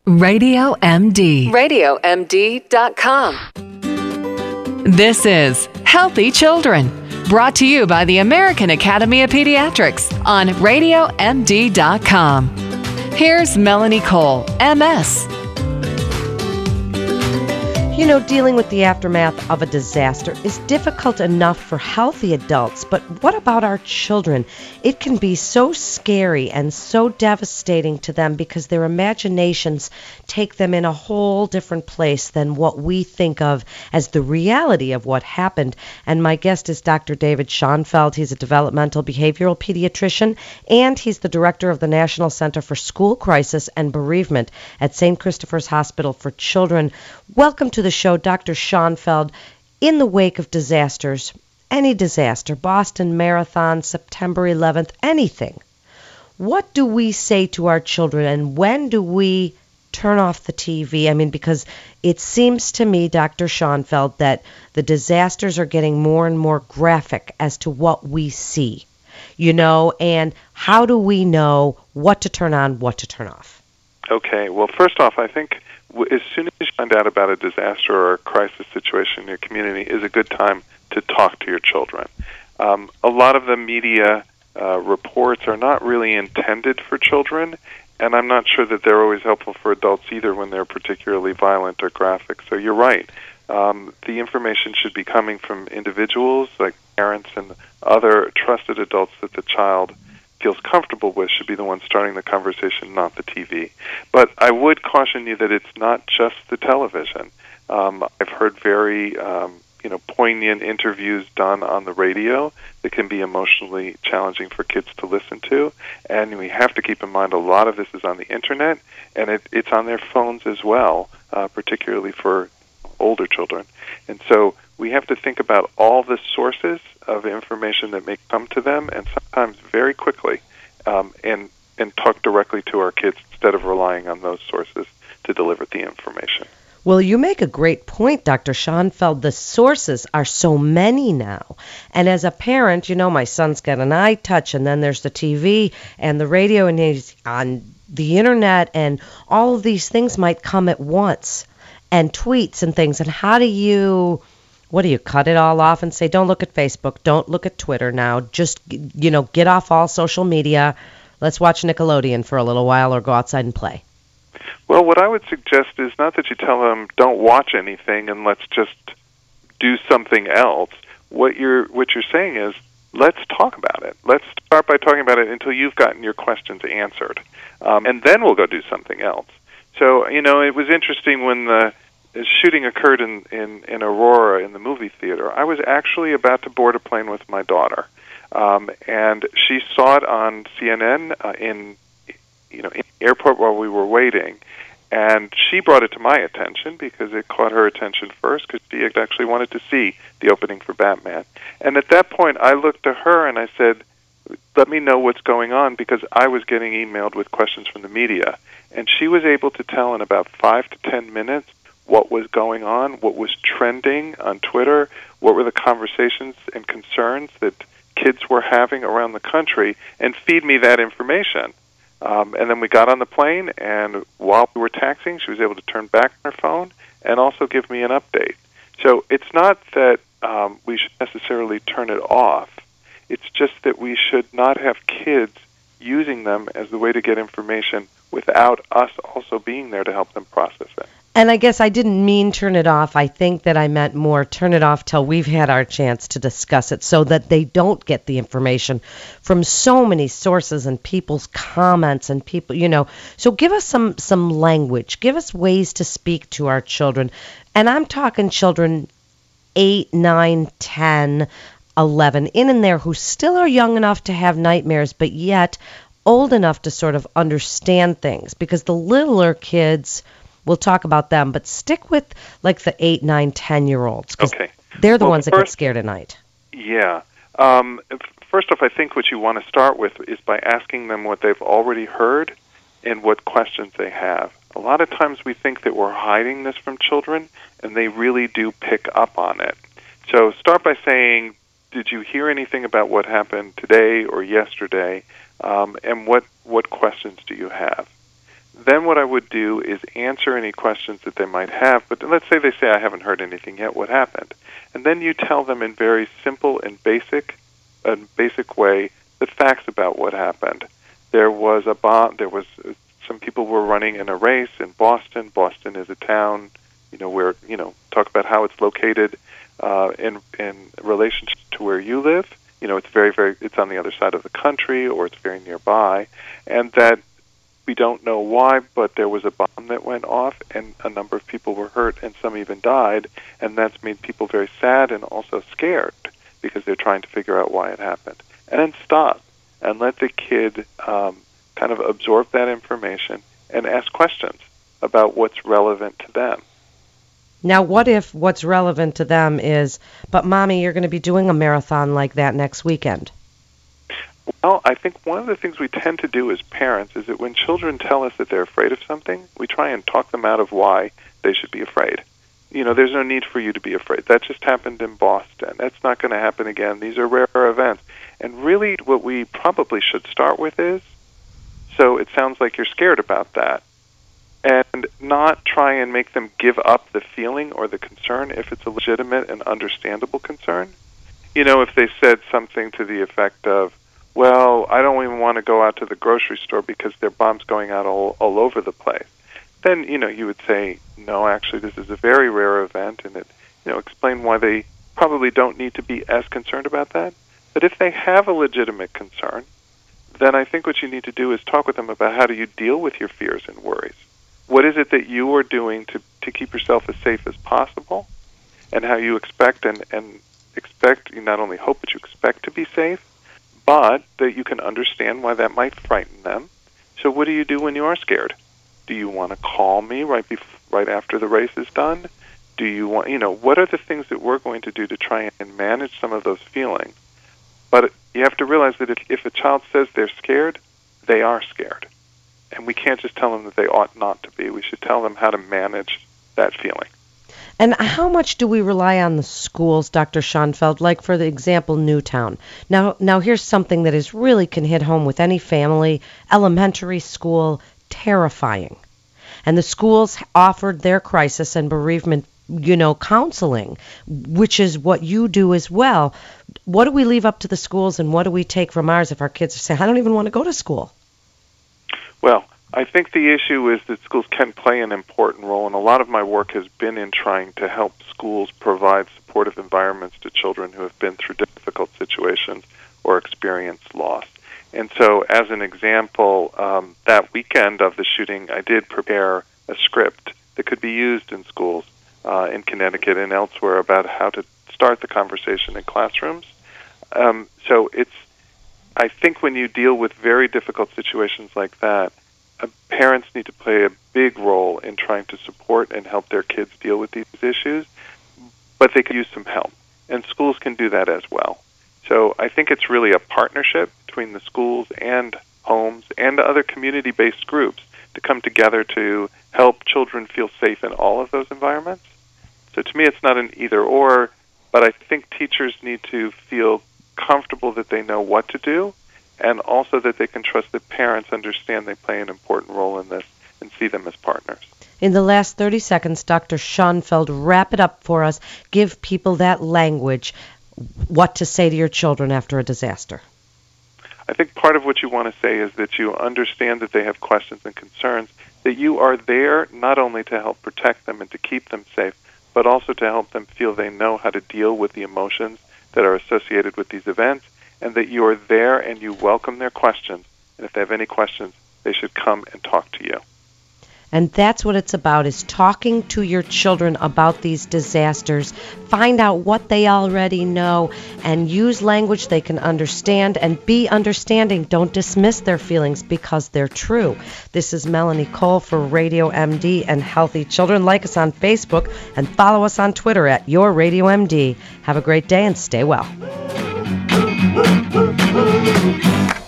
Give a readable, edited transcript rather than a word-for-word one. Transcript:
Radio MD. RadioMD.com. This is Healthy Children, brought to you by the American Academy of Pediatrics on RadioMD.com. Here's Melanie Cole, MS. You know, dealing with the aftermath of a disaster is difficult enough for healthy adults, but what about our children? It can be so scary and so devastating to them because their imaginations take them in a whole different place than what we think of as the reality of what happened. And my guest is Dr. David Schoenfeld. He's a developmental behavioral pediatrician, and he's the director of the National Center for School Crisis and Bereavement at St. Christopher's Hospital for Children. Welcome to the show, Dr. Schoenfeld. In the wake of disasters, any disaster, Boston Marathon, September 11th, anything, what do we say to our children, and when do we turn off the TV? I mean, because it seems to me, Dr. Schoenfeld, that the disasters are getting more and more graphic as to what we see, you know, and how do we know what to turn on, what to turn off? Okay, well, first off, I think as soon as you find out about a disaster or a crisis situation in your community is a good time to talk to your children. A lot of the media reports are not really intended for children, and I'm not sure that they're always helpful for adults either when they're particularly violent or graphic. So you're right. The information should be coming from individuals like parents and other trusted adults that the child feels comfortable with should be the one starting the conversation, not the TV. But I would caution you that it's not just the television. I've heard very poignant interviews done on the radio that can be emotionally challenging for kids to listen to. And we have to keep in mind a lot of this is on the Internet, and it's on their phones as well, particularly for older children. And so we have to think about all the sources of information that may come to them, and sometimes very quickly, and talk directly to our kids instead of relying on those sources to deliver the information. Well, you make a great point, Dr. Schoenfeld. The sources are so many now. And as a parent, you know, my son's got an iTouch, and then there's the TV and the radio, and he's on the Internet, and all of these things might come at once, and tweets and things. And how do you... What do you cut it all off and say, don't look at Facebook, don't look at Twitter now, just, you know, get off all social media, let's watch Nickelodeon for a little while or go outside and play? Well, what I would suggest is not that you tell them don't watch anything and let's just do something else. What you're saying is let's talk about it. Let's start by talking about it until you've gotten your questions answered, and then we'll go do something else. So, you know, it was interesting when the shooting occurred in Aurora in the movie theater. I was actually about to board a plane with my daughter, and she saw it on CNN in the airport while we were waiting, and she brought it to my attention because it caught her attention first because she had actually wanted to see the opening for Batman. And at that point, I looked to her and I said, let me know what's going on, because I was getting emailed with questions from the media. And she was able to tell in about 5 to 10 minutes what was going on, what was trending on Twitter, what were the conversations and concerns that kids were having around the country, and feed me that information. And then we got on the plane, and while we were taxiing, she was able to turn back on her phone and also give me an update. So it's not that we should necessarily turn it off. It's just that we should not have kids using them as the way to get information without us also being there to help them process it. And I guess I didn't mean turn it off. I think that I meant more turn it off till we've had our chance to discuss it so that they don't get the information from so many sources and people's comments and people, you know. So give us some language. Give us ways to speak to our children. And I'm talking children 8, 9, 10, 11, in there who still are young enough to have nightmares, but yet old enough to sort of understand things. Because the littler kids... We'll talk about them, but stick with like the 8, 9, 10-year-olds. Okay. They're the ones that get scared at night. Yeah. First off, I think what you want to start with is by asking them what they've already heard and what questions they have. A lot of times we think that we're hiding this from children, and they really do pick up on it. So start by saying, did you hear anything about what happened today or yesterday, and what questions do you have? Then what I would do is answer any questions that they might have. But let's say they say, I haven't heard anything yet. What happened? And then you tell them in very simple and basic way the facts about what happened. There was a bomb. There was some people were running in a race in Boston. Boston is a town, where talk about how it's located in relationship to where you live. It's it's on the other side of the country, or it's very nearby, and that we don't know why, but there was a bomb that went off, and a number of people were hurt, and some even died, and that's made people very sad and also scared because they're trying to figure out why it happened. And then stop and let the kid kind of absorb that information and ask questions about what's relevant to them. Now, what if what's relevant to them is, but Mommy, you're going to be doing a marathon like that next weekend? Well, I think one of the things we tend to do as parents is that when children tell us that they're afraid of something, we try and talk them out of why they should be afraid. There's no need for you to be afraid. That just happened in Boston. That's not going to happen again. These are rare events. And really what we probably should start with is, so it sounds like you're scared about that, and not try and make them give up the feeling or the concern if it's a legitimate and understandable concern. If they said something to the effect of, well, I don't even want to go out to the grocery store because there are bombs going out all over the place. Then, you would say, no, actually, this is a very rare event, and explain why they probably don't need to be as concerned about that. But if they have a legitimate concern, then I think what you need to do is talk with them about how do you deal with your fears and worries. What is it that you are doing to keep yourself as safe as possible, and how you expect and expect, you not only hope, but you expect to be safe, but that you can understand why that might frighten them. So what do you do when you are scared? Do you want to call me right after the race is done? Do you want, what are the things that we're going to do to try and manage some of those feelings? But you have to realize that if a child says they're scared, they are scared. And we can't just tell them that they ought not to be. We should tell them how to manage that feeling. And how much do we rely on the schools, Dr. Schoenfeld? Like, for the example, Newtown. Now here's something that really can hit home with any family. Elementary school, terrifying. And the schools offered their crisis and bereavement, counseling, which is what you do as well. What do we leave up to the schools, and what do we take from ours if our kids are saying, I don't even want to go to school? Well, I think the issue is that schools can play an important role, and a lot of my work has been in trying to help schools provide supportive environments to children who have been through difficult situations or experienced loss. And so, as an example, that weekend of the shooting, I did prepare a script that could be used in schools in Connecticut and elsewhere about how to start the conversation in classrooms. So I think when you deal with very difficult situations like that, parents need to play a big role in trying to support and help their kids deal with these issues, but they could use some help, and schools can do that as well. So I think it's really a partnership between the schools and homes and other community-based groups to come together to help children feel safe in all of those environments. So to me, it's not an either-or, but I think teachers need to feel comfortable that they know what to do, and also that they can trust that parents understand they play an important role in this and see them as partners. In the last 30 seconds, Dr. Schoenfeld, wrap it up for us. Give people that language, what to say to your children after a disaster. I think part of what you want to say is that you understand that they have questions and concerns, that you are there not only to help protect them and to keep them safe, but also to help them feel they know how to deal with the emotions that are associated with these events, and that you are there and you welcome their questions. And if they have any questions, they should come and talk to you. And that's what it's about, is talking to your children about these disasters. Find out what they already know and use language they can understand, and be understanding. Don't dismiss their feelings because they're true. This is Melanie Cole for Radio MD and Healthy Children. Like us on Facebook and follow us on Twitter at Your Radio MD. Have a great day and stay well.